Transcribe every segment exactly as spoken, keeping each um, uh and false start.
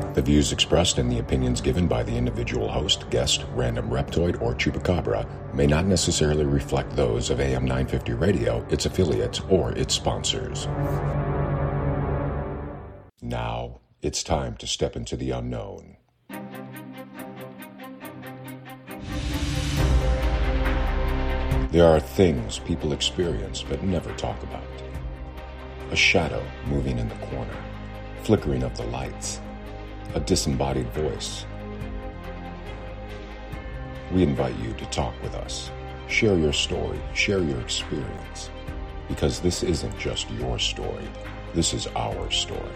The views expressed and the opinions given by the individual host, guest, random reptoid, or chupacabra may not necessarily reflect those of A M nine fifty Radio, its affiliates, or its sponsors. Now, it's time to step into the unknown. There are things people experience but never talk about. A shadow moving in the corner, flickering of the lights, a disembodied voice. We invite you to talk with us. Share your story, share your experience, because this isn't just your story, this is our story.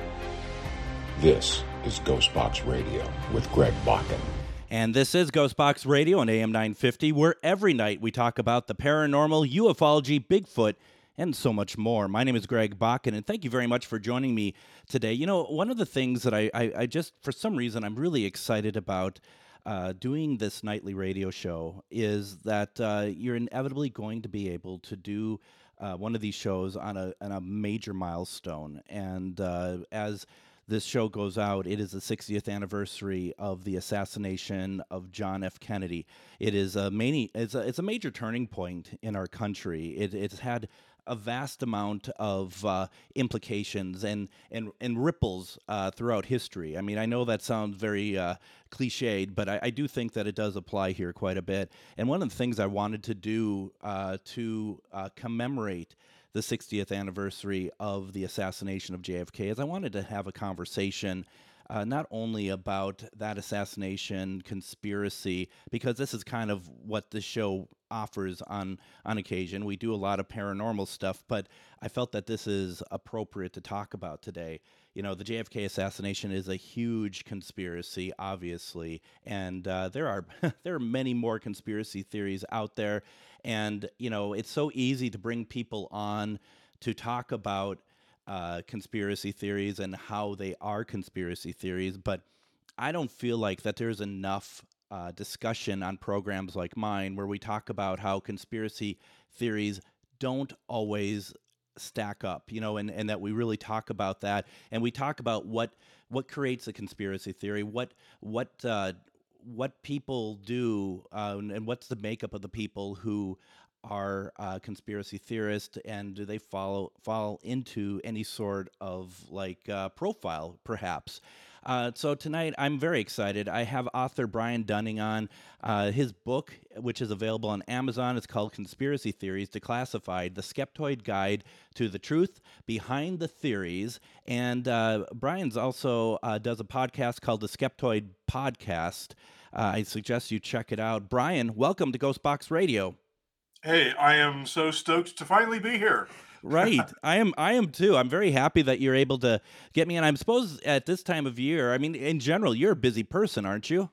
This is Ghostbox Radio with Greg Bakken. And this is Ghostbox Radio on A M nine fifty, where every night we talk about the paranormal, ufology, Bigfoot, and so much more. My name is Greg Bakken, and thank you very much for joining me today. You know, one of the things that I, I, I just, for some reason, I'm really excited about uh, doing this nightly radio show is that uh, you're inevitably going to be able to do uh, one of these shows on a, on a major milestone. And uh, as this show goes out, it is the sixtieth anniversary of the assassination of John F. Kennedy. It is a many, it's a, it's a major turning point in our country. It, it's had a vast amount of uh, implications and and and ripples uh, throughout history. I mean, I know that sounds very uh, cliched, but I, I do think that it does apply here quite a bit. And one of the things I wanted to do uh, to uh, commemorate the sixtieth anniversary of the assassination of J F K is I wanted to have a conversation uh, not only about that assassination conspiracy, because this is kind of what the show offers on on occasion. We do a lot of paranormal stuff, but I felt that this is appropriate to talk about today. You know, the J F K assassination is a huge conspiracy, obviously, and uh, there are there are many more conspiracy theories out there. And you know, it's so easy to bring people on to talk about uh, conspiracy theories and how they are conspiracy theories, but I don't feel like that there's enough Uh, discussion on programs like mine where we talk about how conspiracy theories don't always stack up, you know, and, and that we really talk about that, and we talk about what what creates a conspiracy theory, what what uh, what people do, uh, and, and what's the makeup of the people who are uh, conspiracy theorists, and do they follow fall into any sort of like uh, profile, perhaps. Uh, so tonight, I'm very excited. I have author Brian Dunning on. Uh, his book, which is available on Amazon, is called Conspiracy Theories Declassified, The Skeptoid Guide to the Truth Behind the Theories. And uh, Brian's also uh, does a podcast called The Skeptoid Podcast. Uh, I suggest you check it out. Brian, welcome to Ghostbox Radio. Hey, I am so stoked to finally be here. Right. I am I am too. I'm very happy that you're able to get me. And I'm supposed at this time of year, I mean, in general, you're a busy person, aren't you?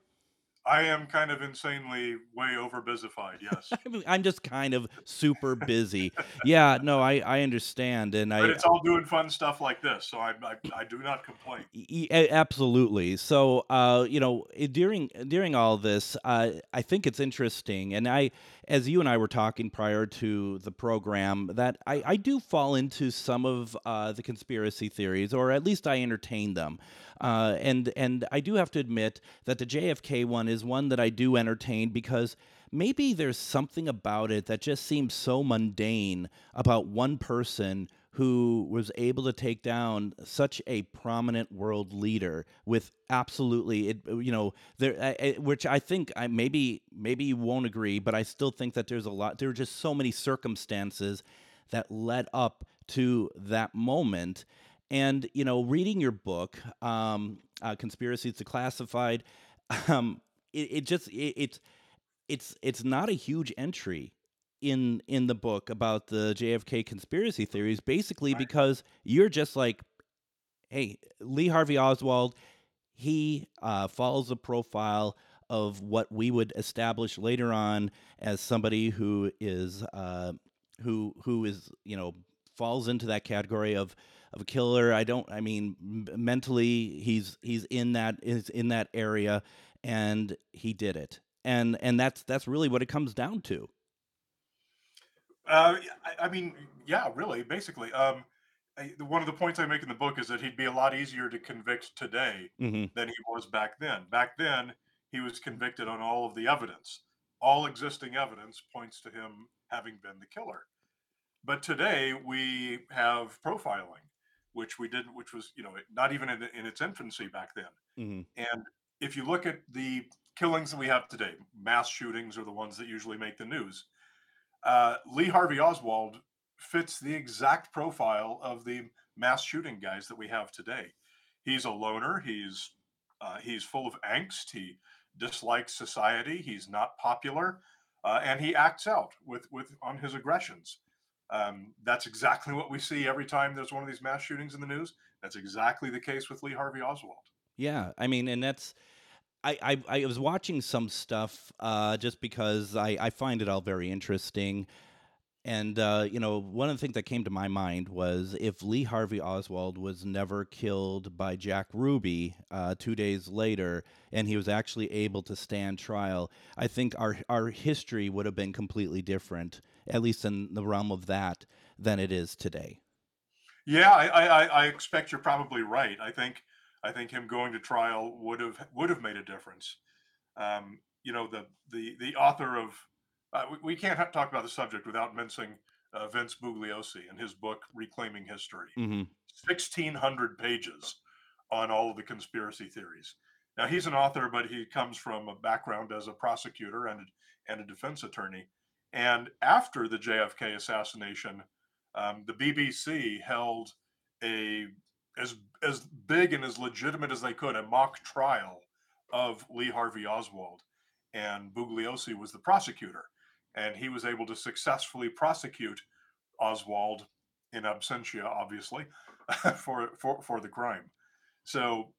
I am kind of insanely way over busified, yes. I'm just kind of super busy. Yeah, no, I, I understand. And I, But it's all doing fun stuff like this, so I I, I do not complain. E- e- Absolutely. So, uh, you know, i- during during all this, uh, I think it's interesting, and I, as you and I were talking prior to the program, that I, I do fall into some of uh, the conspiracy theories, or at least I entertain them, uh, and and I do have to admit that the J F K one is one that I do entertain because maybe there's something about it that just seems so mundane about one person who was able to take down such a prominent world leader with absolutely it you know there I, I- which I think I maybe maybe you won't agree, but I still think that there's a lot there are just so many circumstances that led up to that moment. And you know, reading your book, um uh, Conspiracies Declassified, um it, it just it, it's it's it's not a huge entry in in the book about the J F K conspiracy theories, basically Right. because you're just like, hey, Lee Harvey Oswald, he uh, follows a profile of what we would establish later on as somebody who is uh, who who is you know falls into that category of of a killer. I don't. I mean, m- mentally, he's he's in that is in that area, and he did it, and and that's that's really what it comes down to. Uh, I, I mean, yeah, really, basically. Um, I, the- one of the points I make in the book is that he'd be a lot easier to convict today Hmm. than he was back then. Back then, he was convicted on all of the evidence. All existing evidence points to him having been the killer. But today we have profiling, which we didn't, which was, you know, not even in, in its infancy back then. Hmm. And if you look at the killings that we have today, mass shootings are the ones that usually make the news. Uh, Lee Harvey Oswald fits the exact profile of the mass shooting guys that we have today. He's a loner. He's uh, he's full of angst. He dislikes society. He's not popular, uh, and he acts out with with on his aggressions. Um, that's exactly what we see every time there's one of these mass shootings in the news. That's exactly the case with Lee Harvey Oswald. Yeah, I mean, and that's I, I I was watching some stuff uh, just because I I find it all very interesting. And uh, you know, one of the things that came to my mind was if Lee Harvey Oswald was never killed by Jack Ruby uh, two days later, and he was actually able to stand trial, I think our our history would have been completely different, at least in the realm of that, than it is today. Yeah, I, I, I expect you're probably right. I think I think him going to trial would have would have made a difference. Um, you know, the the the author of uh, we, we can't ha- talk about the subject without mentioning uh, Vince Bugliosi and his book Reclaiming History. Hmm. sixteen hundred pages on all of the conspiracy theories. Now he's an author, but he comes from a background as a prosecutor and and a defense attorney. And after the J F K assassination, um, the B B C held a as as big and as legitimate as they could a mock trial of Lee Harvey Oswald, and Bugliosi was the prosecutor, and he was able to successfully prosecute Oswald in absentia, obviously, for for for the crime. So,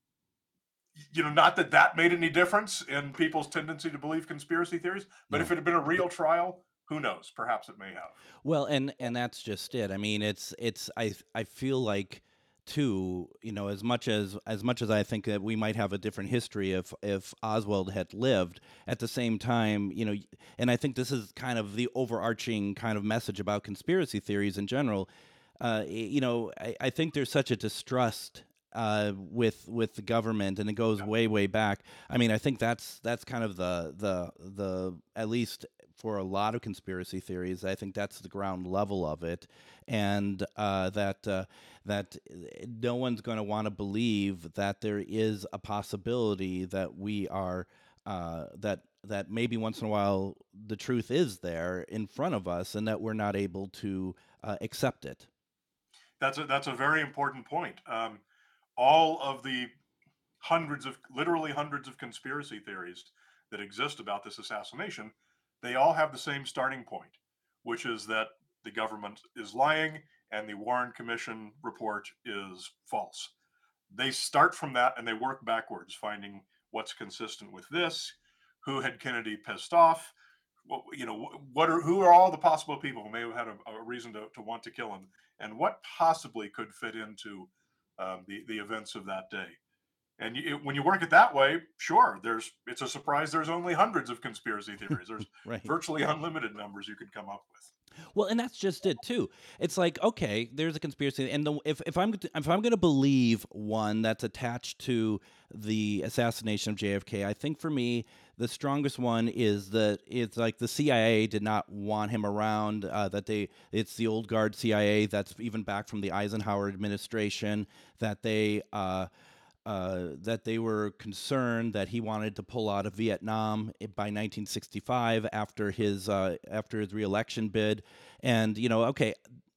you know, not that that made any difference in people's tendency to believe conspiracy theories, but if No. it had been a real trial, who knows? Perhaps it may have. Well, and and that's just it. I mean, it's it's I I feel like too, you know, as much as as much as I think that we might have a different history if if Oswald had lived, at the same time, you know, y- and I think this is kind of the overarching kind of message about conspiracy theories in general. Uh, y- you know, I, I think there's such a distrust uh, with with the government, and it goes Yeah. way way back. I mean, I think that's that's kind of the the the at least for a lot of conspiracy theories. I think that's the ground level of it, and uh, that uh, that uh, no one's going to want to believe that there is a possibility that we are uh, that that maybe once in a while the truth is there in front of us, and that we're not able to uh, accept it. That's a that's a very important point. Um, all of the hundreds of literally hundreds of conspiracy theories that exist about this assassination, they all have the same starting point, which is that the government is lying and the Warren Commission report is false. They start from that and they work backwards, finding what's consistent with this, who had Kennedy pissed off, what, you know, what are who are all the possible people who may have had a, a reason to, to want to kill him, and what possibly could fit into um, the the events of that day. And you, when you work it that way, sure, there's it's a surprise. There's only hundreds of conspiracy theories. There's Right. virtually unlimited numbers you could come up with. Well, and that's just it too. It's like, okay, there's a conspiracy, and the, if if I'm if I'm going to believe one that's attached to the assassination of J F K, I think for me the strongest one is that it's like the C I A did not want him around. Uh, that they it's the old guard C I A that's even back from the Eisenhower administration. That they. Uh, uh, that they were concerned that he wanted to pull out of Vietnam i- by nineteen sixty-five after his uh, after his reelection bid, and you know, okay,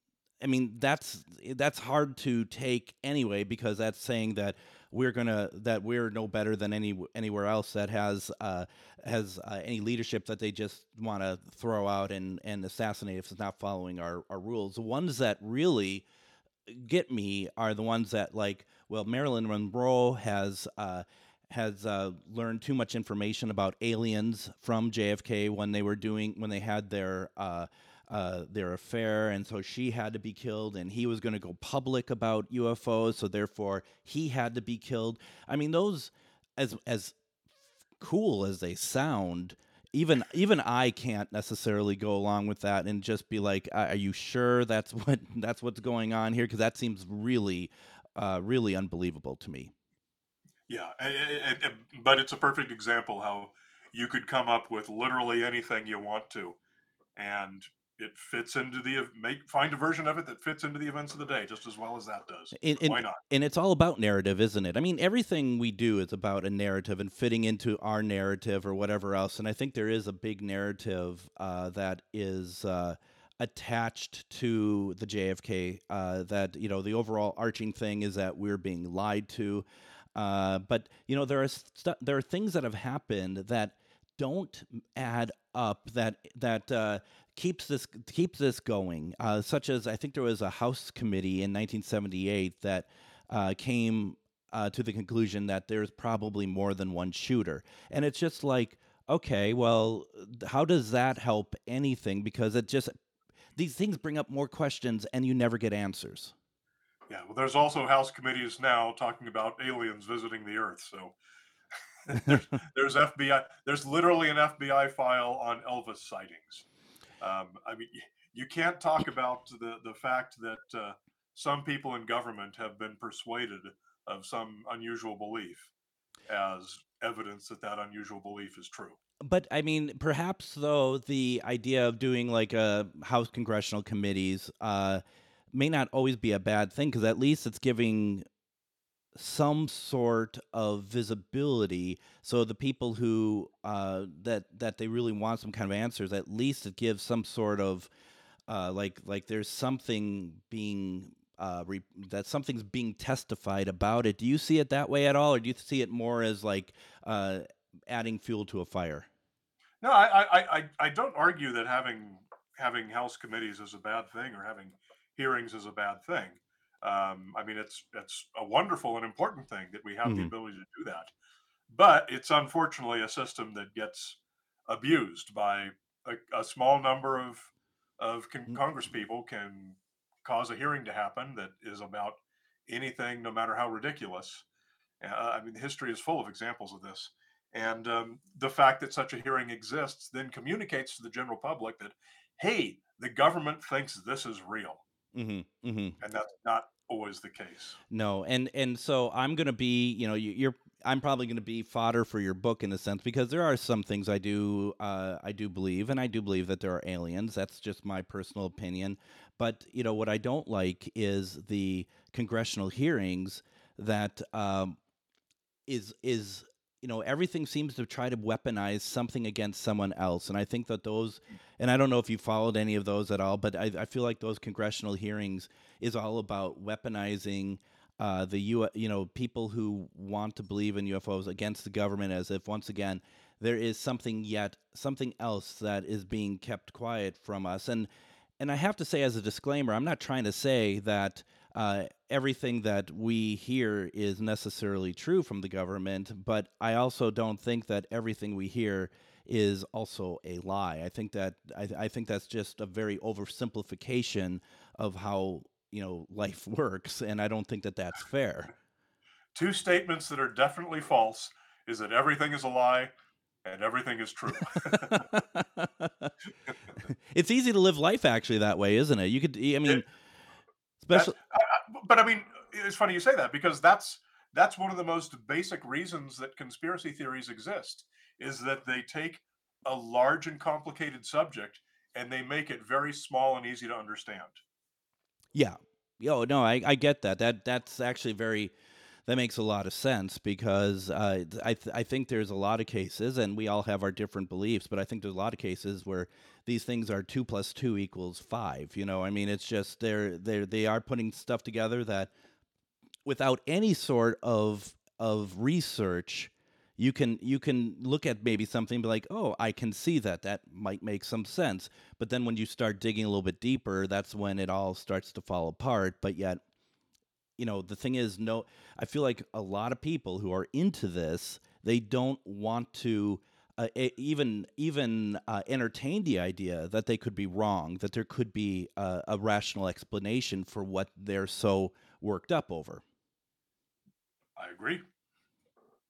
I mean that's that's hard to take anyway because that's saying that we're gonna that we're no better than any anywhere else that has uh, has uh, any leadership that they just want to throw out and and assassinate if it's not following our our rules. The ones that really get me are the ones that like well Marilyn Monroe has uh has uh, learned too much information about aliens from J F K when they were doing when they had their uh uh, their affair, and so she had to be killed, and he was going to go public about U F Os, so therefore he had to be killed. I mean, those as as cool as they sound even even I can't necessarily go along with that and just be like, "Uh, are you sure that's what that's what's going on here?" Because that seems really, uh, really unbelievable to me. Yeah, a- a- a- a- but it's a perfect example how you could come up with literally anything you want to, and it fits into the ev- make find a version of it that fits into the events of the day just as well as that does. And, Why and not? and it's all about narrative, isn't it? I mean, everything we do is about a narrative and fitting into our narrative or whatever else. And I think there is a big narrative uh, that is uh, attached to the J F K. Uh, that you know, the overall arching thing is that we're being lied to. Uh, but you know, there are stu- there are things that have happened that don't add up. That that uh, keeps this keeps this going. Uh, such as I think there was a House committee in nineteen seventy-eight that uh, came uh, to the conclusion that there's probably more than one shooter, and it's just like, okay, well, how does that help anything? Because it just these things bring up more questions, and you never get answers. Yeah, well, there's also House committees now talking about aliens visiting the Earth. So there's there's F B I. There's literally an F B I file on Elvis sightings. Um, I mean, y- you can't talk about the the fact that uh, some people in government have been persuaded of some unusual belief as evidence that that unusual belief is true. But I mean, perhaps though the idea of doing like a House congressional committees uh, may not always be a bad thing because at least it's giving some sort of visibility. So the people who uh, that that they really want some kind of answers, at least it gives some sort of uh, like like there's something being uh, re- that something's being testified about it. Do you see it that way at all, or do you see it more as like uh, adding fuel to a fire? No, I, I, I, I don't argue that having having House committees is a bad thing or having hearings is a bad thing. Um, I mean, it's it's a wonderful and important thing that we have the Hmm. ability to do that. But it's unfortunately a system that gets abused by a, a small number of of con- Congress people can cause a hearing to happen that is about anything, no matter how ridiculous. Uh, I mean, history is full of examples of this. And um, the fact that such a hearing exists then communicates to the general public that, hey, the government thinks this is real. Hmm. Hmm. And that's not always the case. No, and and so I'm gonna be, you know, you, you're. I'm probably going to be fodder for your book in a sense because there are some things I do, uh, I do believe, and I do believe that there are aliens. That's just my personal opinion. But you know what I don't like is the congressional hearings that um, is is you know everything seems to try to weaponize something against someone else, and I think that those, and I don't know if you followed any of those at all, but i, I feel like those congressional hearings is all about weaponizing uh, the U, you know, people who want to believe in U F Os against the government, as if once again there is something yet something else that is being kept quiet from us. And and I have to say, as a disclaimer, I'm not trying to say that uh, everything that we hear is necessarily true from the government, but I also don't think that everything we hear is also a lie. I think that I, I think that's just a very oversimplification of how you know life works, and I don't think that that's fair. Two statements that are definitely false is that everything is a lie and everything is true. It's easy to live life actually that way, isn't it? You could, I It, mean, that's, especially. I, I, but I mean, it's funny you say that because that's that's one of the most basic reasons that conspiracy theories exist is that they take a large and complicated subject and they make it very small and easy to understand. Yeah. Yo, no, I, I get that. That that's actually very that makes a lot of sense because uh, th- I th- I think there's a lot of cases, and we all have our different beliefs, but I think there's a lot of cases where these things are two plus two equals five. You know, I mean, it's just they're they they are putting stuff together that without any sort of of research you can you can look at maybe something and be like, oh, I can see that that might make some sense. But then when you start digging a little bit deeper, that's when it all starts to fall apart. But yet, you know, the thing is, no, I feel like a lot of people who are into this, they don't want to uh, e- even even uh, entertain the idea that they could be wrong, that there could be uh, a rational explanation for what they're so worked up over. I agree.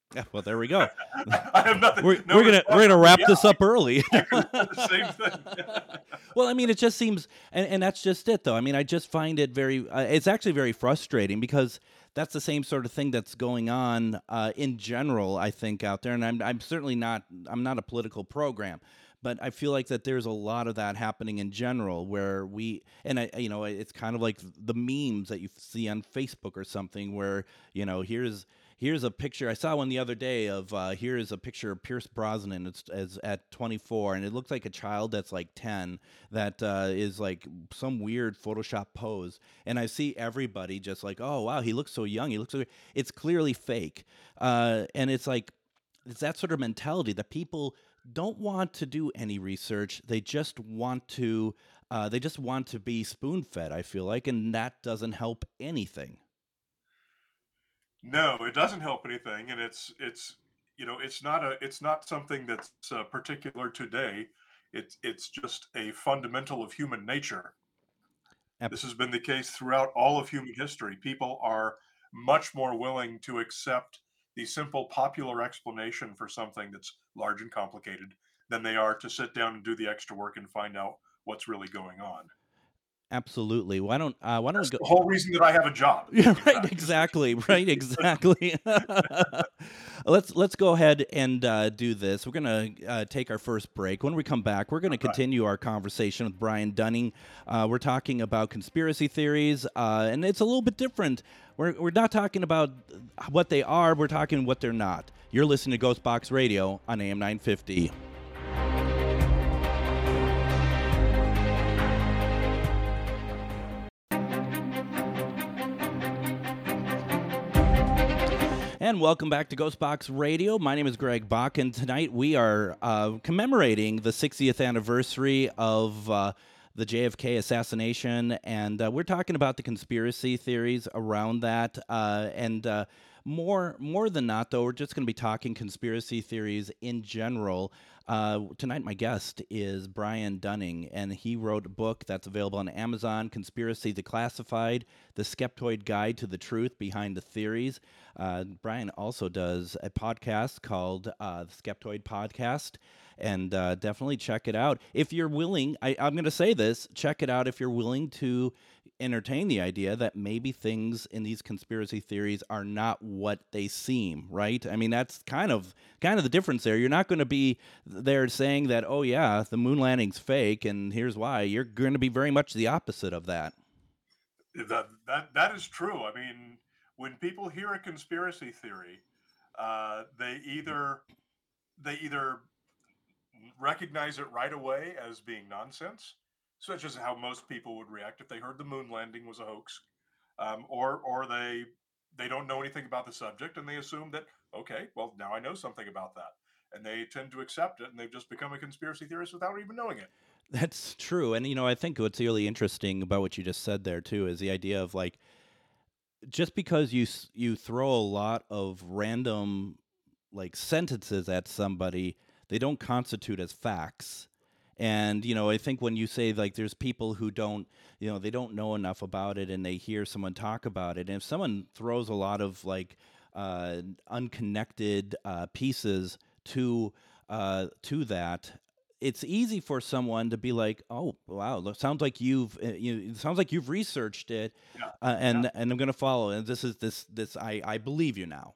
Yeah, well, there we go. I have nothing. We're, No we're gonna we're response. gonna wrap Yeah, this I, up early. I could have said the same thing. Well, I mean, it just seems, and, and that's just it, though. I mean, I just find it very, uh, it's actually very frustrating because that's the same sort of thing that's going on uh, in general, I think, out there. And I'm, I'm certainly not, I'm not a political program, but I feel like that there's a lot of that happening in general where we, and I, you know, it's kind of like the memes that you see on Facebook or something where, you know, here's, Here's a picture. I saw one the other day of uh, here's a picture of Pierce Brosnan as, as at twenty-four, and it looks like a child that's like ten that uh, is like some weird Photoshop pose. And I see everybody just like, oh wow, he looks so young. He looks so. It's clearly fake, uh, and it's like it's that sort of mentality that people don't want to do any research. They just want to. Uh, they just want to be spoon fed. I feel like, and that doesn't help anything. No, it doesn't help anything, and it's it's you know it's not a it's not something that's uh, particular today. It's it's just a fundamental of human nature. Ab- This has been the case throughout all of human history. People are much more willing to accept the simple popular explanation for something that's large and complicated than they are to sit down and do the extra work and find out what's really going on. Absolutely. Why don't uh, why don't we That's go? the whole reason that I have a job. Yeah, In right. fact, is Exactly. Right. Exactly. let's let's go ahead and uh, do this. We're gonna uh, take our first break. When we come back, we're gonna right. continue our conversation with Brian Dunning. Uh, we're talking about conspiracy theories, uh, and it's a little bit different. We're we're not talking about what they are. We're talking what they're not. You're listening to Ghost Box Radio on A M nine fifty. And welcome back to Ghostbox Radio. My name is Greg Bach, and tonight we are uh, commemorating the sixtieth anniversary of uh, the J F K assassination, and uh, we're talking about the conspiracy theories around that. Uh, and uh, more, more than not, though, we're just going to be talking conspiracy theories in general. Uh, tonight, my guest is Brian Dunning, and he wrote a book that's available on Amazon, Conspiracy Declassified, The Skeptoid Guide to the Truth Behind the Theories. Uh, Brian also does a podcast called uh, the Skeptoid Podcast, and uh, definitely check it out. If you're willing, I, I'm going to say this, check it out if you're willing to entertain the idea that maybe things in these conspiracy theories are not what they seem, right? I mean, that's kind of kind of the difference there. You're not going to be there saying that, oh yeah, the moon landing's fake, and here's why. You're going to be very much the opposite of that. That that that is true. I mean, when people hear a conspiracy theory, uh, they either they either recognize it right away as being nonsense, such as how most people would react if they heard the moon landing was a hoax, um, or or they they don't know anything about the subject and they assume that, okay, well, now I know something about that, and they tend to accept it, and they've just become a conspiracy theorist without even knowing it. That's true. And, you know, I think what's really interesting about what you just said there, too, is the idea of like, just because you s- you throw a lot of random like sentences at somebody, they don't constitute as facts. And you know, I think when you say like there's people who don't, you know, they don't know enough about it, and they hear someone talk about it, and if someone throws a lot of like uh, unconnected uh, pieces to uh, to that, it's easy for someone to be like, "Oh, wow, look, sounds like you've uh, you it sounds like you've researched it, Yeah, uh, yeah, and and I'm going to follow. And this is this this I I believe you now."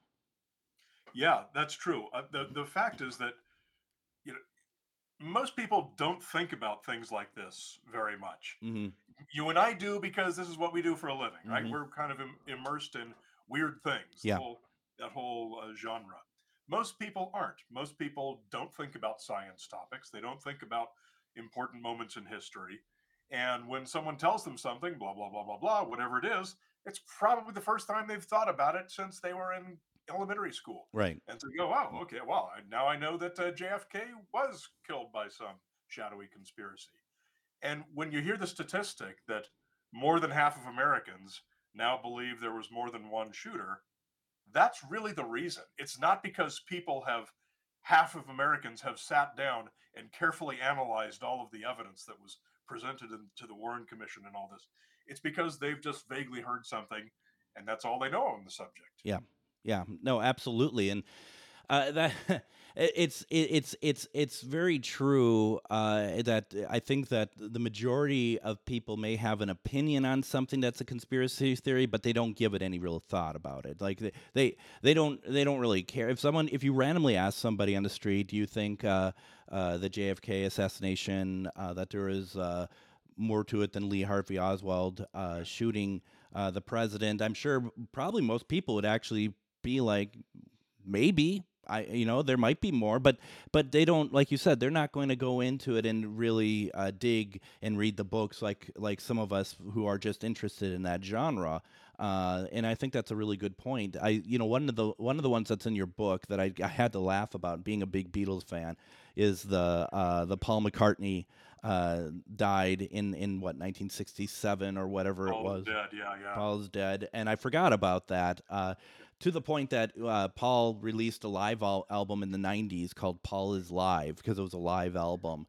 yeah. That's true. Uh, the the fact is that you know most people don't think about things like this very much. Mm-hmm. You and I do because this is what we do for a living, right? Mm-hmm. We're kind of Im- immersed in weird things, the Yeah. whole that whole uh, genre. Most people aren't. Most people don't think about science topics. They don't think about important moments in history. And when someone tells them something, blah blah blah blah blah, whatever it is, it's probably the first time they've thought about it since they were in elementary school. Right. And so you go, wow, okay, well, I, now I know that uh, J F K was killed by some shadowy conspiracy. And when you hear the statistic that more than half of Americans now believe there was more than one shooter, that's really the reason. It's not because people have, half of Americans have sat down and carefully analyzed all of the evidence that was presented in, to the Warren Commission and all this. It's because they've just vaguely heard something, and that's all they know on the subject. Yeah. Yeah. No, absolutely. And Uh, that it's it, it's it's it's very true uh, that I think that the majority of people may have an opinion on something that's a conspiracy theory, but they don't give it any real thought about it. Like they they, they don't they don't really care if someone if you randomly ask somebody on the street, do you think uh, uh, the J F K assassination uh, that there is uh, more to it than Lee Harvey Oswald uh, shooting uh, the president? I'm sure probably most people would actually be like, maybe. I, you know, there might be more, but but they don't, like you said, they're not going to go into it and really uh, dig and read the books like like some of us who are just interested in that genre. Uh, and I think that's a really good point. I, you know, one of the one of the ones that's in your book that I, I had to laugh about, being a big Beatles fan, is the uh, the Paul McCartney uh, died in in what, nineteen sixty-seven or whatever it Paul is was. dead. Yeah, yeah. Paul's dead, and I forgot about that. Uh, to the point that uh, Paul released a live al- album in the nineties called Paul is Live because it was a live album.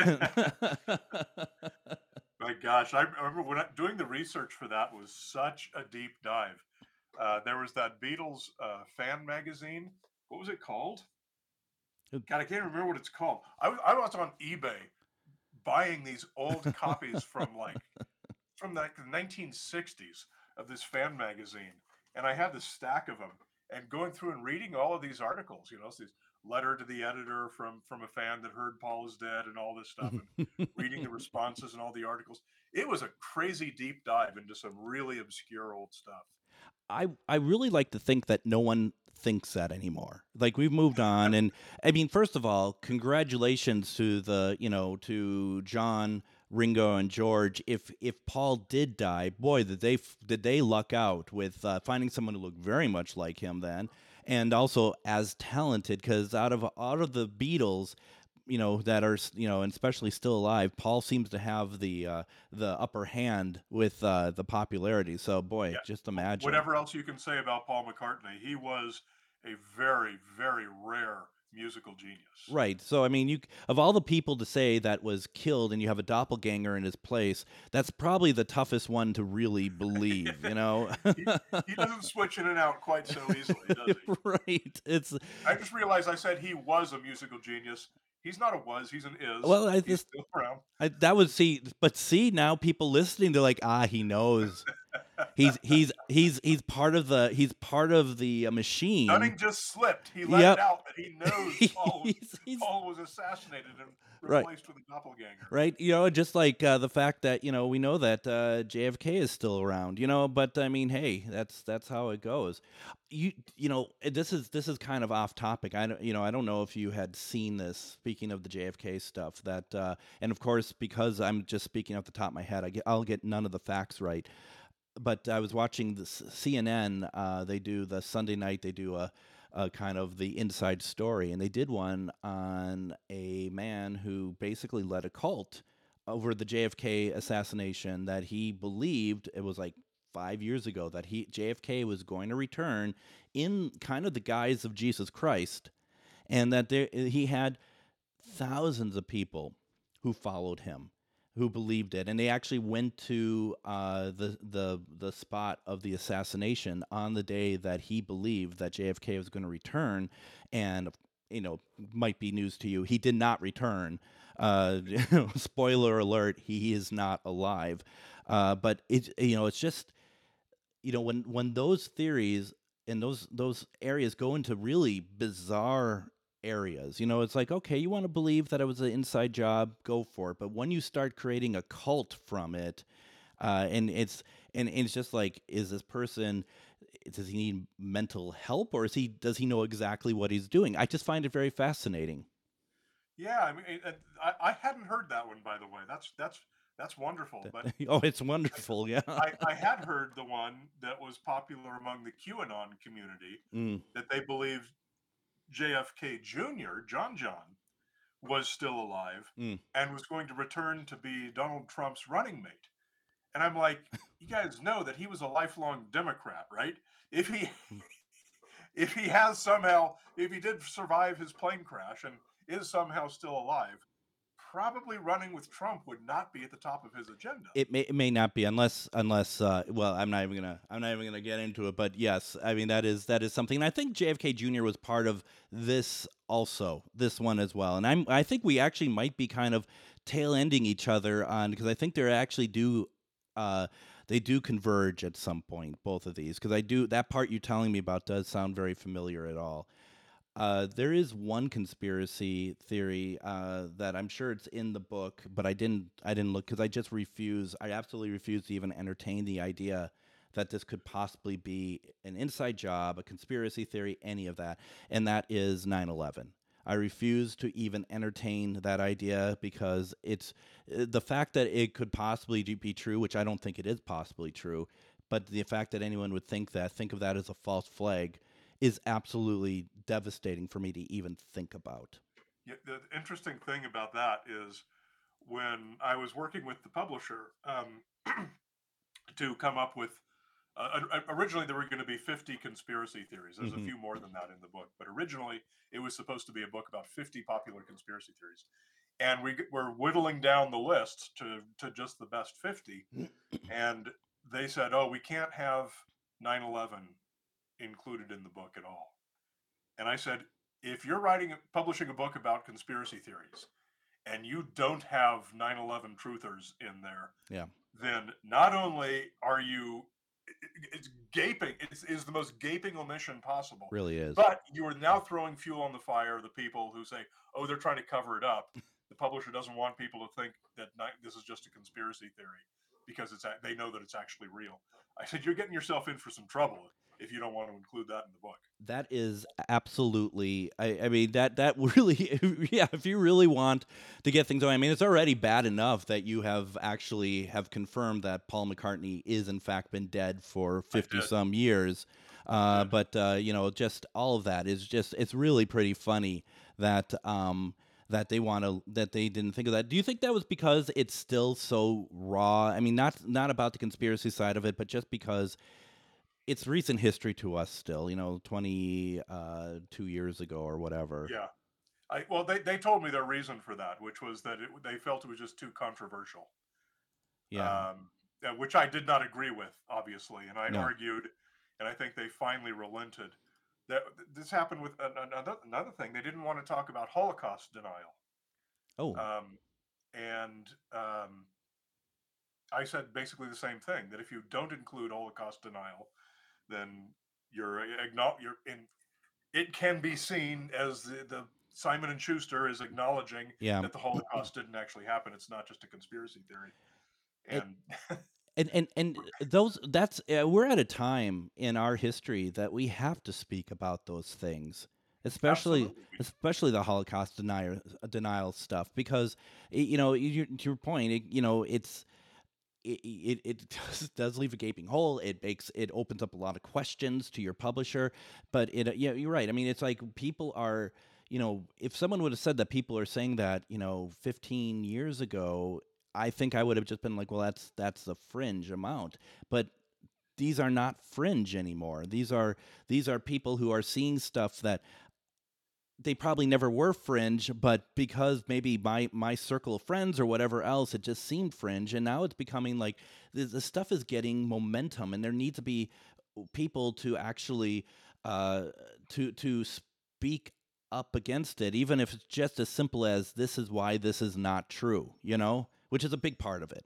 My gosh, I remember when I, doing the research for that was such a deep dive. Uh, there was that Beatles uh, fan magazine. What was it called? God, I can't remember what it's called. I was I was on eBay buying these old copies from like from like the nineteen sixties of this fan magazine, and I had this stack of them. And going through and reading all of these articles, you know, so this letter to the editor from from a fan that heard Paul is dead, and all this stuff, and reading the responses and all the articles. It was a crazy deep dive into some really obscure old stuff. I I really like to think that no one thinks that anymore. Like we've moved on, and I mean, first of all, congratulations to the you know to John, Ringo, and George. If if Paul did die, boy, did they f- did they luck out with uh, finding someone who looked very much like him then, and also as talented. Because out of out of the Beatles, you know that are s- you know and especially still alive, Paul seems to have the uh, the upper hand with uh, the popularity. So boy, Yeah. just imagine. Whatever else you can say about Paul McCartney, he was a very, very rare musical genius. Right. So I mean, you of all the people to say that was killed, and you have a doppelganger in his place, that's probably the toughest one to really believe. You know. he, he doesn't switch in and out quite so easily, does he? Right. It's I just realized I said he was a musical genius. He's not a was, he's an is. well, I He's just still around. I, that would see, but see now people listening, they're like, ah, he knows. He's he's he's he's part of the he's part of the uh, machine. Dunning just slipped. He let it Yep. out that he knows Paul was, he's, he's Paul was assassinated and right. replaced with a doppelganger. Right, you know, just like uh, the fact that you know we know that uh, J F K is still around, you know, but I mean, hey, that's that's how it goes. You you know, eh, this is this is kind of off topic. I don't you know I don't know if you had seen this. Speaking of the J F K stuff, that uh, and of course because I'm just speaking off the top of my head, I get I'll get none of the facts right. But I was watching the C N N. Uh, they do the Sunday night. They do a, a kind of the inside story, and they did one on a man who basically led a cult over the J F K assassination. That he believed it was like five years ago that he J F K was going to return in kind of the guise of Jesus Christ, and that there he had thousands of people who followed him, who believed it, and they actually went to uh, the the the spot of the assassination on the day that he believed that J F K was going to return, and you know, might be news to you, he did not return. Uh, spoiler alert: he is not alive. Uh, but it you know it's just you know when when those theories and those those areas go into really bizarre areas, you know it's like, okay, you want to believe that it was an inside job, go for it, but when you start creating a cult from it, uh, and it's and, and it's just like, is this person, does he need mental help, or is he does he know exactly what he's doing? I just find it very fascinating. Yeah, I mean, it- it- I, I hadn't heard that one, by the way. That's that's that's wonderful. But Oh, it's wonderful. Yeah. I, I had heard the one that was popular among the QAnon community, Mm, that they believed J F K Junior, John John, was still alive mm. and was going to return to be Donald Trump's running mate. And I'm like, you guys know that he was a lifelong Democrat, right? If he if he has somehow, if he did survive his plane crash and is somehow still alive, probably running with Trump would not be at the top of his agenda. It may it may not be unless unless uh, well I'm not even gonna I'm not even gonna get into it, but yes, I mean that is that is something. And I think J F K Junior was part of this also, this one as well. And I'm I think we actually might be kind of tail ending each other on, because I think they actually do uh, they do converge at some point, both of these, because I do that part you're telling me about does sound very familiar at all. Uh, there is one conspiracy theory uh, that I'm sure it's in the book, but I didn't I didn't look because I just refuse. I absolutely refuse to even entertain the idea that this could possibly be an inside job, a conspiracy theory, any of that, and that is nine eleven. I refuse to even entertain that idea because it's uh, the fact that it could possibly be true, which I don't think it is possibly true, but the fact that anyone would think that, think of that as a false flag, is absolutely devastating for me to even think about. Yeah, the interesting thing about that is when I was working with the publisher um, to come up with, uh, originally there were going to be fifty conspiracy theories. There's Mhm. a few more than that in the book, but originally it was supposed to be a book about fifty popular conspiracy theories. And we g- were whittling down the list to, to just the best fifty. And they said, oh, we can't have nine eleven included in the book at all. And I said, if you're writing, publishing a book about conspiracy theories and you don't have nine eleven truthers in there, Yeah, then not only are you, it's gaping, it's is the most gaping omission possible, really is. but you are now throwing fuel on the fire of the people who say, oh, they're trying to cover it up. The publisher doesn't want people to think that ni- this is just a conspiracy theory because it's a- they know that it's actually real. I said, you're getting yourself in for some trouble if you don't want to include that in the book. That is absolutely. I, I mean that that really, yeah. If you really want to get things going, I mean, it's already bad enough that you have actually have confirmed that Paul McCartney is in fact been dead for fifty some years. Uh, but uh, you know, just all of that is just it's really pretty funny that um, that they want to that they didn't think of that. Do you think that was because it's still so raw? I mean, not not about the conspiracy side of it, but just because it's recent history to us still, you know, twenty uh two years ago or whatever. Yeah. I, well, they, they told me their reason for that, which was that it, they felt it was just too controversial, Yeah. um, uh, which I did not agree with, obviously. And I No. argued, and I think they finally relented. That this happened with an- another another thing. They didn't want to talk about Holocaust denial, Oh, um, and um, I said basically the same thing. That if you don't include Holocaust denial, then you're acknow- you're in. It can be seen as the, the Simon and Schuster is acknowledging yeah. that the Holocaust didn't actually happen. It's not just a conspiracy theory. It, And and and and those that's uh, we're at a time in our history that we have to speak about those things, especially absolutely, we- especially the Holocaust denial denial stuff, because it, you know you, to your point, it, you know it's it, it, it does, does leave a gaping hole. It makes it opens up a lot of questions to your publisher. But it, yeah, you're right. I mean, it's like people are, you know, if someone would have said that people are saying that, you know, fifteen years ago, I think I would have just been like, well, that's that's a fringe amount. But these are not fringe anymore. These are these are people who are seeing stuff that they probably never were fringe, but because maybe my my circle of friends or whatever else, it just seemed fringe, and now it's becoming like the, the stuff is getting momentum, and there need to be people to actually uh, to to speak up against it, even if it's just as simple as this is why this is not true, you know, which is a big part of it.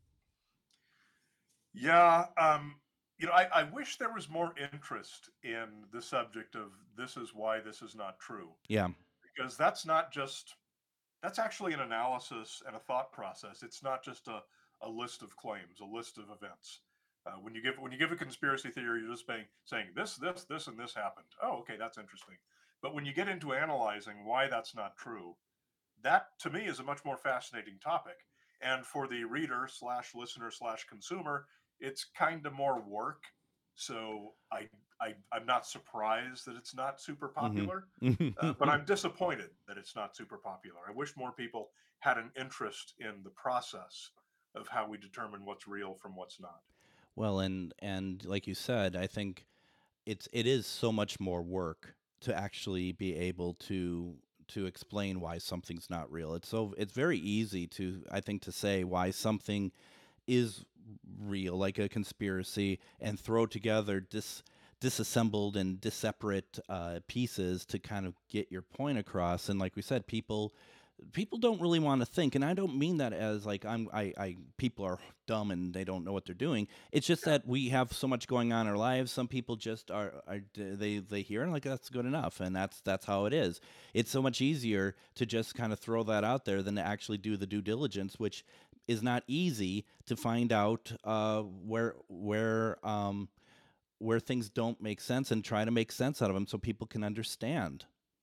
yeah, um, you know, I, I wish there was more interest in the subject of this is why this is not true, Yeah. because that's not just that's actually an analysis and a thought process. It's not just a, a list of claims, a list of events. Uh, when you give when you give a conspiracy theory, you're just saying saying this, this, this, and this happened. Oh, okay, that's interesting. But when you get into analyzing why that's not true, that to me is a much more fascinating topic. And for the reader slash listener slash consumer, it's kind of more work. So I, I I'm not surprised that it's not super popular, uh, but I'm disappointed that it's not super popular. I wish more people had an interest in the process of how we determine what's real from what's not. Well, and and like you said, I think it's it is so much more work to actually be able to to explain why something's not real. It's so it's very easy to I think to say why something is real, like a conspiracy, and throw together dis disassembled and disseparate uh, pieces to kind of get your point across. And like we said, people people don't really want to think, and I don't mean that as like I'm I, I people are dumb and they don't know what they're doing. It's just that we have so much going on in our lives. Some people just are, are they they hear and like that's good enough, and that's that's how it is. It's so much easier to just kind of throw that out there than to actually do the due diligence, which is not easy to find out uh, where where um, where things don't make sense and try to make sense out of them so people can understand.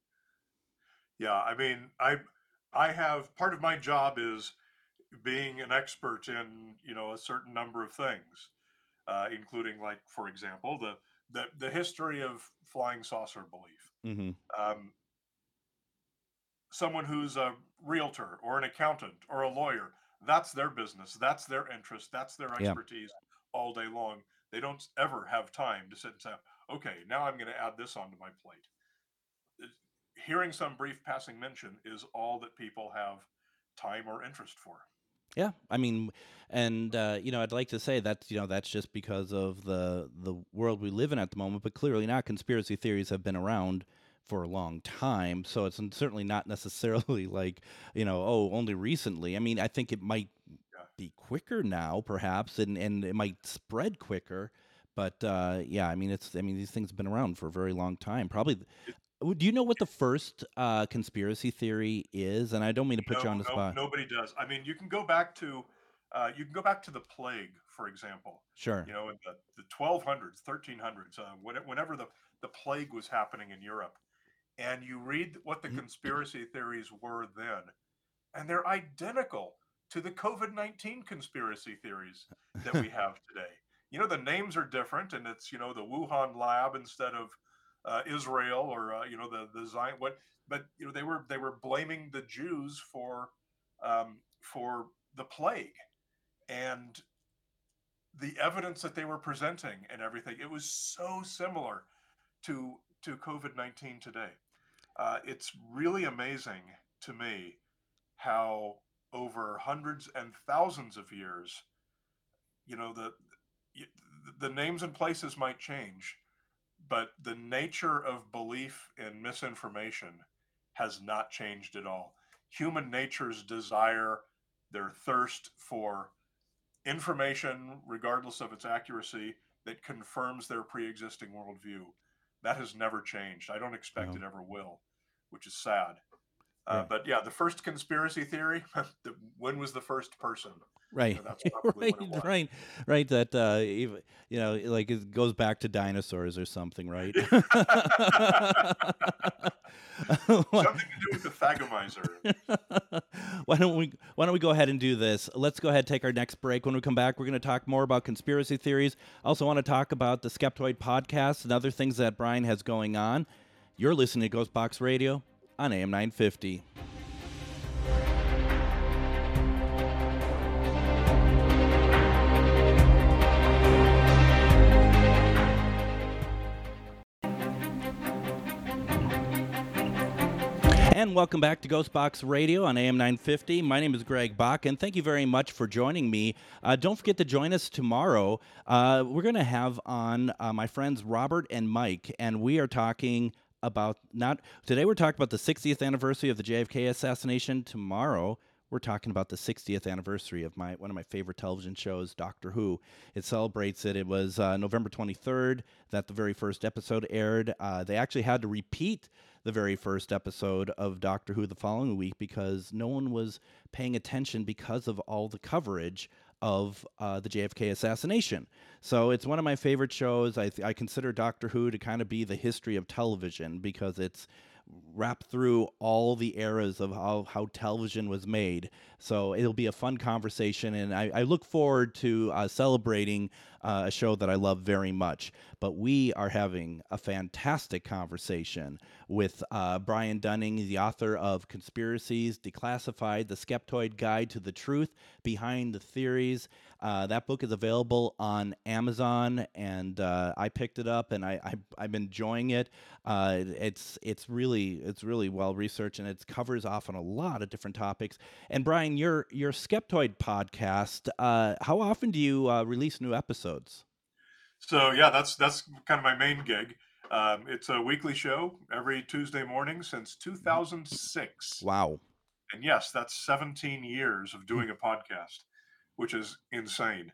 Yeah, I mean, I I have part of my job is being an expert in, you know, a certain number of things, uh, including, like, for example, the the the history of flying saucer belief. Mm-hmm. Um, someone who's a realtor or an accountant or a lawyer, that's their business, that's their interest, that's their Yeah. expertise all day long. They don't ever have time to sit and say, okay, now I'm going to add this onto my plate. Hearing some brief passing mention is all that people have time or interest for. Yeah, I mean, and uh, you know, I'd like to say that you know that's just because of the the world we live in at the moment, but clearly not. Conspiracy theories have been around for a long time, so it's certainly not necessarily like you know, oh, only recently. I mean, I think it might Yeah. be quicker now, perhaps, and and it might spread quicker. But uh, yeah, I mean, it's I mean, these things have been around for a very long time. Probably, It, w- do you know what the first uh, conspiracy theory is? And I don't mean to put you on no, the no, spot. nobody does. I mean, you can go back to, uh, you can go back to the plague, for example. Sure. You know, in the, the twelve hundreds, thirteen hundreds, uh, when, whenever the, the plague was happening in Europe, and you read what the conspiracy theories were then, and they're identical to the COVID nineteen conspiracy theories that we have today. You know, the names are different, and it's, you know, the Wuhan lab instead of uh, Israel, or uh, you know, the the Zion. What, but you know, they were they were blaming the Jews for um, for the plague, and the evidence that they were presenting and everything. It was so similar to to COVID nineteen today. Uh, it's really amazing to me how over hundreds and thousands of years, you know, the the names and places might change, but the nature of belief in misinformation has not changed at all. Human nature's desire, their thirst for information, regardless of its accuracy, that confirms their pre-existing worldview, that has never changed. I don't expect No. it ever will, which is sad. Uh, Right. but yeah, the first conspiracy theory, the, when was the first person? You Right, know, that's probably right, when it was. right, right. That uh, ev- you know, like it goes back to dinosaurs or something, right? Why Something to do with the Thagomizer. why don't we Why don't we go ahead and do this? Let's go ahead and take our next break. When we come back, we're going to talk more about conspiracy theories. Also, want to talk about the Skeptoid podcast and other things that Brian has going on. You're listening to Ghostbox Radio on A M nine fifty. And welcome back to Ghostbox Radio on A M nine fifty. My name is Greg Bach, and thank you very much for joining me. Uh, don't forget to join us tomorrow. Uh, we're going to have on uh, my friends Robert and Mike, and we are talking about not today. We're talking about the sixtieth anniversary of the J F K assassination. Tomorrow, we're talking about the sixtieth anniversary of my one of my favorite television shows, Doctor Who. It celebrates it. It was uh, November twenty-third that the very first episode aired. Uh, they actually had to repeat the very first episode of Doctor Who the following week because no one was paying attention because of all the coverage of uh, the J F K assassination. So it's one of my favorite shows. I, th- I consider Doctor Who to kind of be the history of television because it's wrapped through all the eras of how, how television was made. So it'll be a fun conversation, and I, I look forward to uh, celebrating uh, a show that I love very much. But we are having a fantastic conversation with uh, Brian Dunning, the author of Conspiracies Declassified, The Skeptoid Guide to the Truth Behind the Theories. Uh, that book is available on Amazon, and uh, I picked it up, and I, I I'm enjoying it. Uh, it's it's really it's really well researched, and it covers off on a lot of different topics. And Brian, your your Skeptoid podcast, uh, how often do you uh, release new episodes? So yeah, that's that's kind of my main gig. Um, it's a weekly show every Tuesday morning since two thousand six. Wow. And yes, that's seventeen years of doing a podcast, which is insane.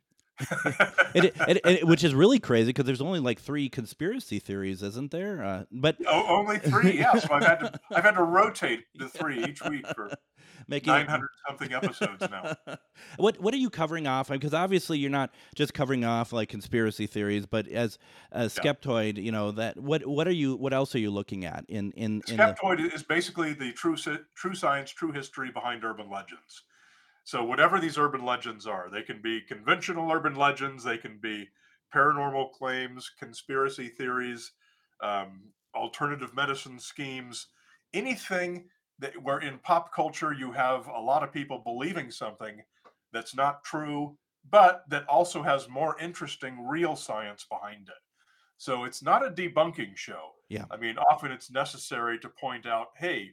it, it, it, which is really crazy because there's only like three conspiracy theories, isn't there? Uh, but oh, only three, yeah. So I've had to I've had to rotate the three each week for making nine hundred something episodes now. What what are you covering off? Because obviously you're not just covering off like conspiracy theories, but as a skeptoid, yeah. you know that what what are you what else are you looking at in in, in skeptoid the... is basically the true true science, true history behind urban legends. So whatever these urban legends are, they can be conventional urban legends, they can be paranormal claims, conspiracy theories, um, alternative medicine schemes, anything that where in pop culture you have a lot of people believing something that's not true, but that also has more interesting real science behind it. So it's not a debunking show. Yeah. I mean, often it's necessary to point out, hey,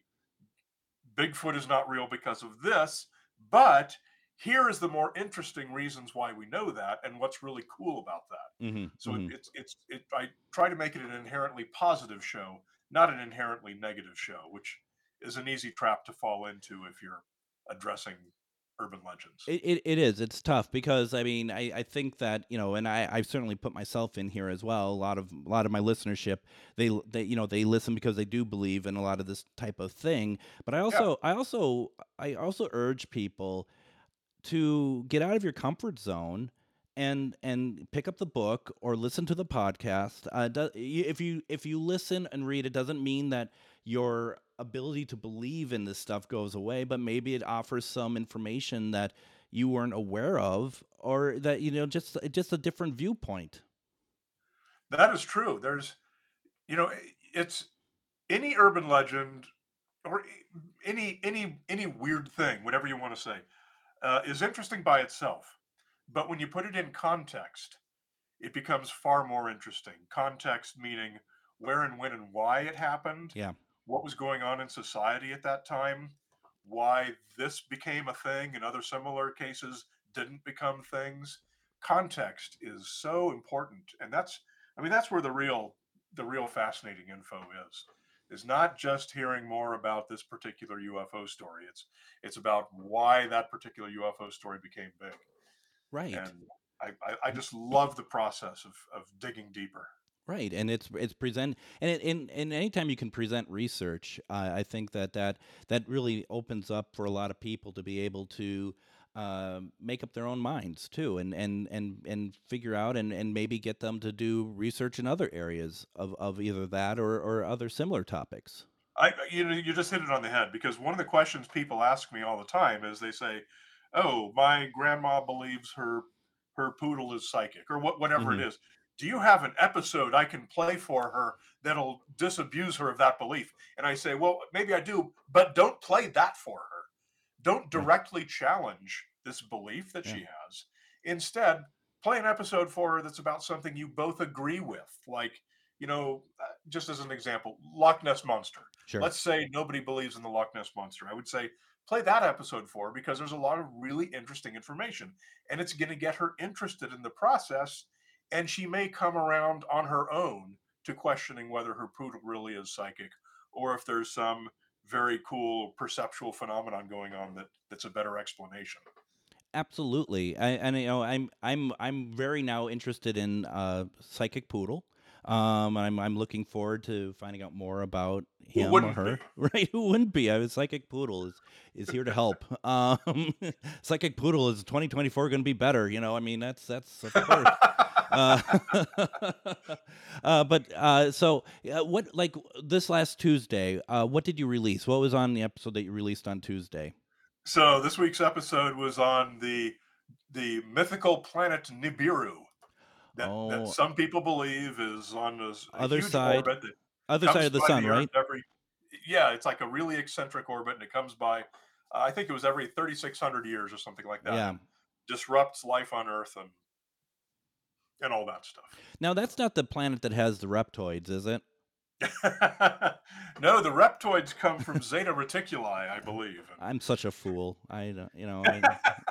Bigfoot is not real because of this, but here is the more interesting reasons why we know that and what's really cool about that. Mm-hmm, so mm-hmm. It, it's it's it, I try to make it an inherently positive show, not an inherently negative show, which is an easy trap to fall into if you're addressing urban legends. It, it, it is. It's tough because I mean I, I think that you know, and I I've certainly put myself in here as well. A lot of a lot of my listenership, they they you know they listen because they do believe in a lot of this type of thing. But I also yeah. I also I also urge people to get out of your comfort zone and and pick up the book or listen to the podcast. Uh, do, if you if you listen and read, it doesn't mean that your ability to believe in this stuff goes away, but maybe it offers some information that you weren't aware of, or that you know just just a different viewpoint. That is true. There's, you know, it's any urban legend or any any any weird thing, whatever you want to say. Uh, is interesting by itself, but when you put it in context, it becomes far more interesting. Context meaning where and when and why it happened, yeah, what was going on in society at that time, why this became a thing and other similar cases didn't become things. Context is so important, and that's, I mean, that's where the real the real fascinating info is. Is not just hearing more about this particular U F O story. It's it's about why that particular U F O story became big. Right. And I, I, I just love the process of, of digging deeper. Right, and it's it's present, and it, and and anytime you can present research, uh, I think that, that that really opens up for a lot of people to be able to uh, make up their own minds too, and and and and figure out and, and maybe get them to do research in other areas of, of either that or, or other similar topics. I you know you just hit it on the head, because one of the questions people ask me all the time is they say, "Oh, my grandma believes her her poodle is psychic," or what whatever mm-hmm. it is. Do you have an episode I can play for her that'll disabuse her of that belief? And I say, well, maybe I do, but don't play that for her. Don't directly challenge this belief that yeah. she has. Instead, play an episode for her that's about something you both agree with. Like, you know, just as an example, Loch Ness Monster. Sure. Let's say nobody believes in the Loch Ness Monster. I would say, play that episode for her, because there's a lot of really interesting information. And it's going to get her interested in the process. And she may come around on her own to questioning whether her poodle really is psychic, or if there's some very cool perceptual phenomenon going on that, that's a better explanation. Absolutely, I, and you know, I'm I'm I'm very now interested in uh, psychic poodle. Um, I'm I'm looking forward to finding out more about him or her. Be? Right? Who wouldn't be? I was Psychic Poodle is is here to help. Um, Psychic Poodle is twenty twenty-four going to be better. You know, I mean, that's that's of course. uh, uh, but uh, so uh, what? Like this last Tuesday, uh, what did you release? What was on the episode that you released on Tuesday? So this week's episode was on the the mythical planet Nibiru. That, oh. that some people believe is on a, a other huge side, orbit that other side of the sun, the right? Every, yeah, it's like a really eccentric orbit, and it comes by. Uh, I think it was every thirty-six hundred years or something like that. Yeah. disrupts life on Earth and and all that stuff. Now, that's not the planet that has the reptoids, is it? No, the reptoids come from Zeta Reticuli, I believe. And I'm such a fool. I, don't- you know, I,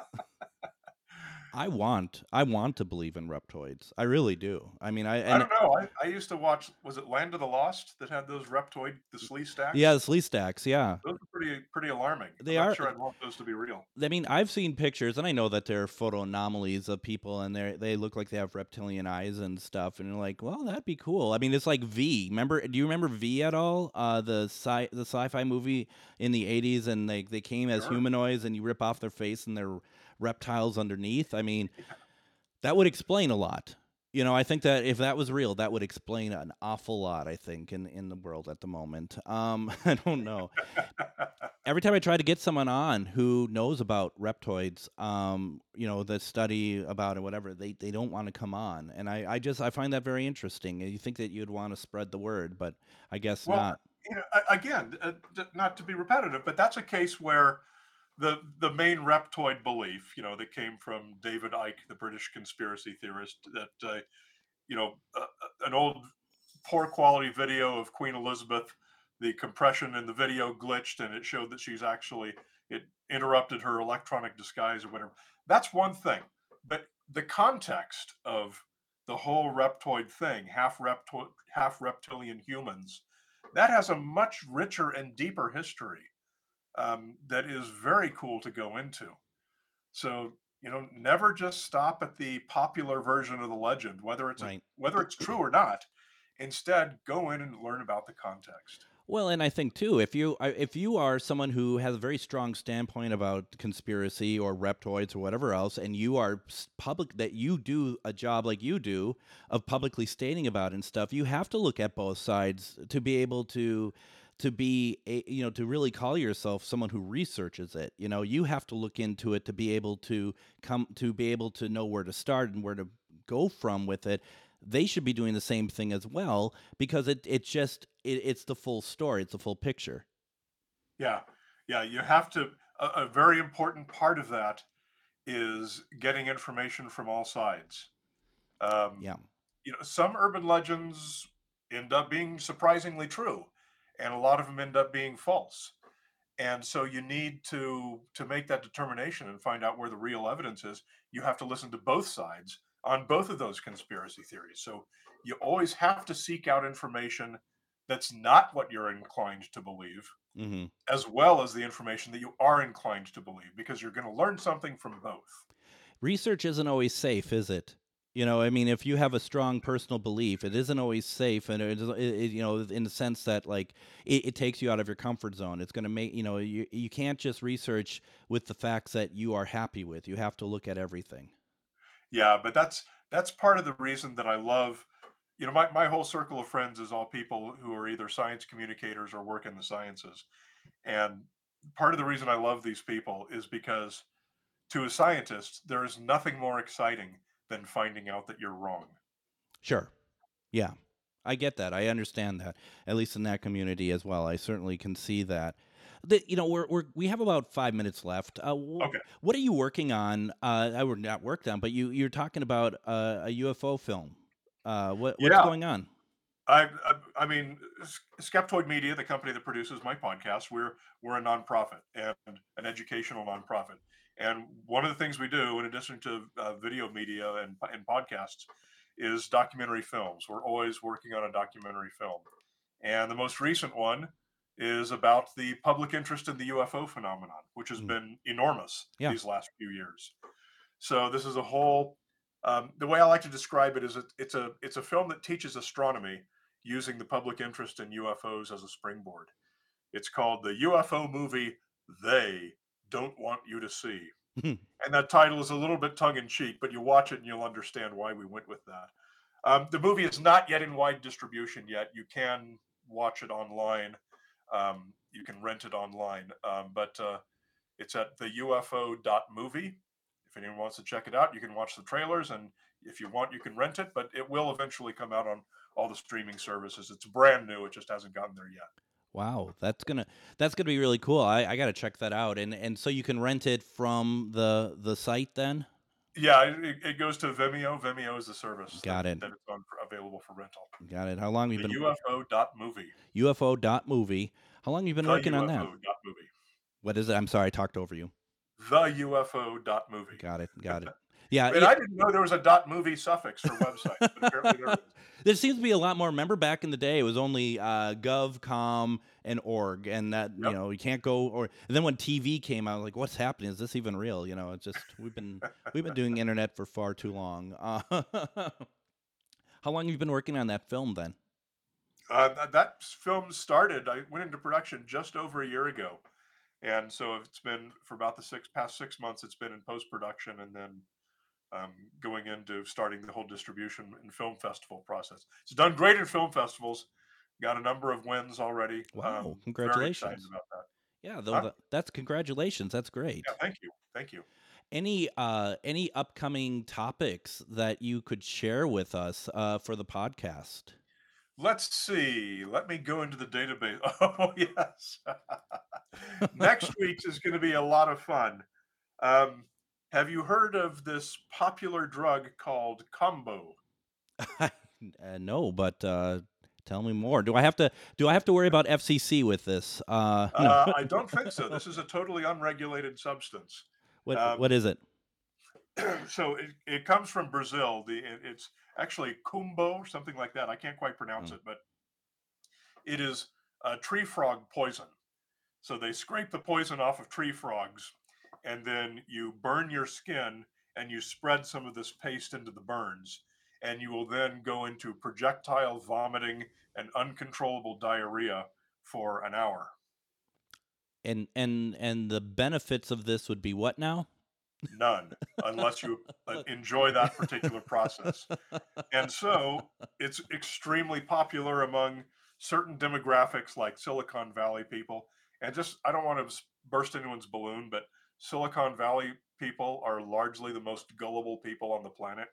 I want, I want to believe in reptoids. I really do. I mean, I I and don't know. I, I used to watch. Was it Land of the Lost that had those reptoid, the slee stacks? yeah, the slee stacks. Yeah, Those are pretty pretty alarming. they I'm not are. sure I'd want those to be real. I mean, I've seen pictures, and I know that they're photo anomalies of people, and they they look like they have reptilian eyes and stuff. And you're like, well, that'd be cool. I mean, it's like V. Remember? Do you remember V at all? Uh, the sci the sci-fi movie in the eighties, and they they came as Sure. humanoids, and you rip off their face, and they're reptiles underneath. I mean, that would explain a lot. You know, I think that if that was real, that would explain an awful lot, I think, in, in the world at the moment. Um, I don't know. Every time I try to get someone on who knows about reptoids, um, you know, the study about it, whatever, they, they don't want to come on. And I, I just, I find that very interesting. You think that you'd want to spread the word, but I guess Well, not. you know, a- again, uh, d- not to be repetitive, but that's a case where the the main reptoid belief, you know, that came from David Icke, the British conspiracy theorist, that uh, you know, uh, uh, an old poor quality video of Queen Elizabeth, the compression in the video glitched, and it showed that she's actually it interrupted her electronic disguise or whatever. That's one thing, but the context of the whole reptoid thing, half reptoid, half reptilian humans, that has a much richer and deeper history um, that is very cool to go into. So, you know, never just stop at the popular version of the legend, whether it's a, Right. whether it's true or not. Instead, go in and learn about the context. Well, and I think too, if you I- if you are someone who has a very strong standpoint about conspiracy or reptoids or whatever else, and you are s- public that you do a job like you do of publicly stating about it and stuff, you have to look at both sides to be able to to be a, you know to really call yourself someone who researches it. You know, you have to look into it to be able to come to be able to know where to start and where to go from with it. They should be doing the same thing as well because it it just it, it's the full story, it's the full picture. Yeah, yeah. You have to. A, a very important part of that is getting information from all sides. Um, Yeah. you know, some urban legends end up being surprisingly true, and a lot of them end up being false. And so you need to to make that determination and find out where the real evidence is. You have to listen to both sides on both of those conspiracy theories. So you always have to seek out information that's not what you're inclined to believe, Hmm. as well as the information that you are inclined to believe, because you're going to learn something from both. Research isn't always safe, is it? You know, I mean, if you have a strong personal belief, it isn't always safe, and it, is- it, it you know, in the sense that like it, it takes you out of your comfort zone. It's going to make you know you you can't just research with the facts that you are happy with. You have to look at everything. Yeah, but that's that's part of the reason that I love, you know, my, my whole circle of friends is all people who are either science communicators or work in the sciences. And part of the reason I love these people is because to a scientist, there is nothing more exciting than finding out that you're wrong. Sure. Yeah. I get that. I understand that. At least in that community as well. I certainly can see that. The, you know, we're, we're we have about five minutes left. Uh, wh- Okay. what are you working on? Uh, I would not worked on, but you you're talking about uh, a U F O film. Uh, what what's Yeah. going on? I, I I mean, S- Skeptoid Media, the company that produces my podcast, we're we're a nonprofit and an educational nonprofit. And one of the things we do, in addition to uh, video media and and podcasts, is documentary films. We're always working on a documentary film, and the most recent one is about the public interest in the U F O phenomenon, which has Mm. been enormous Yeah. these last few years. So this is a whole. Um, the way I like to describe it is it, it's a it's a film that teaches astronomy using the public interest in U F Os as a springboard. It's called the U F O movie They Don't Want You to See. And that title is a little bit tongue in cheek, but you watch it and you'll understand why we went with that. Um, the movie is not yet in wide distribution yet. You can watch it online. Um, you can rent it online, um, but uh, it's at the U F O dot movie. If anyone wants to check it out, you can watch the trailers, and if you want, you can rent it. But it will eventually come out on all the streaming services. It's brand new; it just hasn't gotten there yet. Wow, that's gonna that's gonna be really cool. I, I gotta check that out. And and so you can rent it from the the site then. Yeah, it, it goes to Vimeo. Vimeo is the service that, Got it. that it's on for, available for rental. Got it. How long have you The been U F O dot movie. U F O dot movie? How long have you been The working on that? U F O dot movie. What is it? I'm sorry, I talked over you. The U F O dot movie. Got it. Got it. Yeah, And it, I didn't know there was a dot movie suffix for websites, but apparently there is. there seems to be a lot more. Remember back in the day, it was only uh, gov, com, and org, and that Yep. you know you can't go. Or and then when T V came out, like what's happening? Is this even real? You know, it's just we've been we've been doing internet for far too long. Uh, how long have you been working on that film then? Uh, th- that film started, I went into production just over a year ago. And so it's been for about the six past six months, it's been in post production and then um, going into starting the whole distribution and film festival process. It's done great in film festivals, got a number of wins already. Wow, Um, very excited congratulations! about that. Yeah, though Huh? that, that's congratulations. That's great. Yeah, thank you. Thank you. Any uh any upcoming topics that you could share with us uh for the podcast? Let's see. Let me go into the database. Oh, yes. Next week's is going to be a lot of fun. Um, have you heard of this popular drug called Combo? uh, no, but uh tell me more. Do I have to do I have to worry about F C C with this? Uh no. Uh, I don't think so. This is a totally unregulated substance. What Um, what is it? so it, it comes from Brazil. The it, it's actually Kumbo or something like that. I can't quite pronounce Mm. it, but it is a tree frog poison. So they scrape the poison off of tree frogs, and then you burn your skin and you spread some of this paste into the burns, and you will then go into projectile vomiting and uncontrollable diarrhea for an hour. And and and the benefits of this would be what now? None, unless you uh, enjoy that particular process. And so it's extremely popular among certain demographics like Silicon Valley people. And just, I don't want to burst anyone's balloon, but Silicon Valley people are largely the most gullible people on the planet.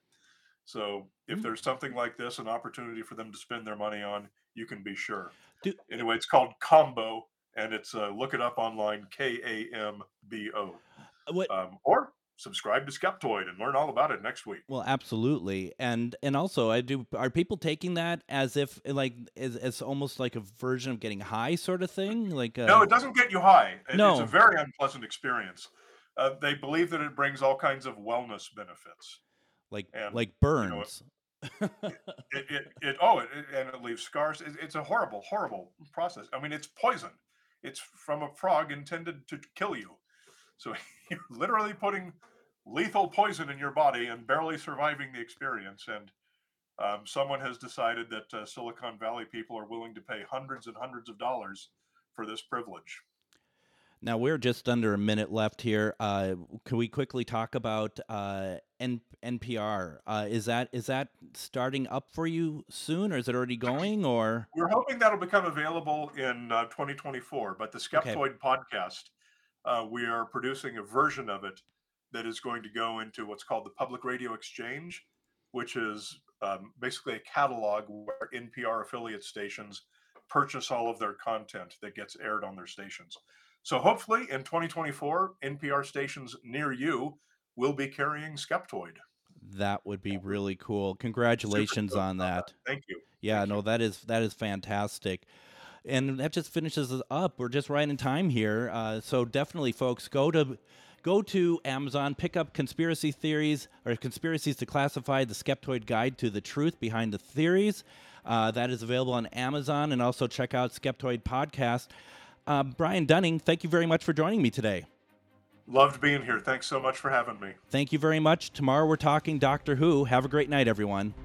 So if Mm. there's something like this, an opportunity for them to spend their money on, you can be sure. Do, Anyway, it's called Combo, and it's uh, look it up online, K A M B O. what Um, or subscribe to Skeptoid and learn all about it next week. Well, absolutely, and and also, I do. Are people taking that as if like as, as almost like a version of getting high, sort of thing? Like uh, No, it doesn't get you high. It- It's No. a very unpleasant experience. Uh, they believe that it brings all kinds of wellness benefits. like and, like know, burns. It, it, it oh, it, it- and it leaves scars. It, it's a horrible, horrible process. I mean, it's poison. It's from a frog intended to kill you. So you're literally putting lethal poison in your body and barely surviving the experience. And um, someone has decided that uh, Silicon Valley people are willing to pay hundreds and hundreds of dollars for this privilege. Now we're just under a minute left here. Uh, can we quickly talk about uh, N- NPR? Uh, is that is that starting up for you soon, or is it already going? Or We're hoping that'll become available in uh, twenty twenty-four, but the Okay. Skeptoid podcast, uh, we are producing a version of it that is going to go into what's called the Public Radio Exchange, which is um, basically a catalog where N P R affiliate stations purchase all of their content that gets aired on their stations. So hopefully in twenty twenty-four, N P R stations near you will be carrying Skeptoid. that would be really cool. Congratulations stoked on about that. Thank you. Yeah, Thank no, you. that is that is fantastic. And that just finishes us up. We're just right in time here. Uh, so definitely, folks, go to go to Amazon, pick up Conspiracy Theories or Conspiracies Declassified, the Skeptoid Guide to the Truth Behind the Theories. Uh, that is available on Amazon, and also check out Skeptoid Podcast. Uh, Brian Dunning, thank you very much for joining me today. Loved being here. Thanks so much for having me. Thank you very much. Tomorrow we're talking Doctor Who. Have a great night, everyone.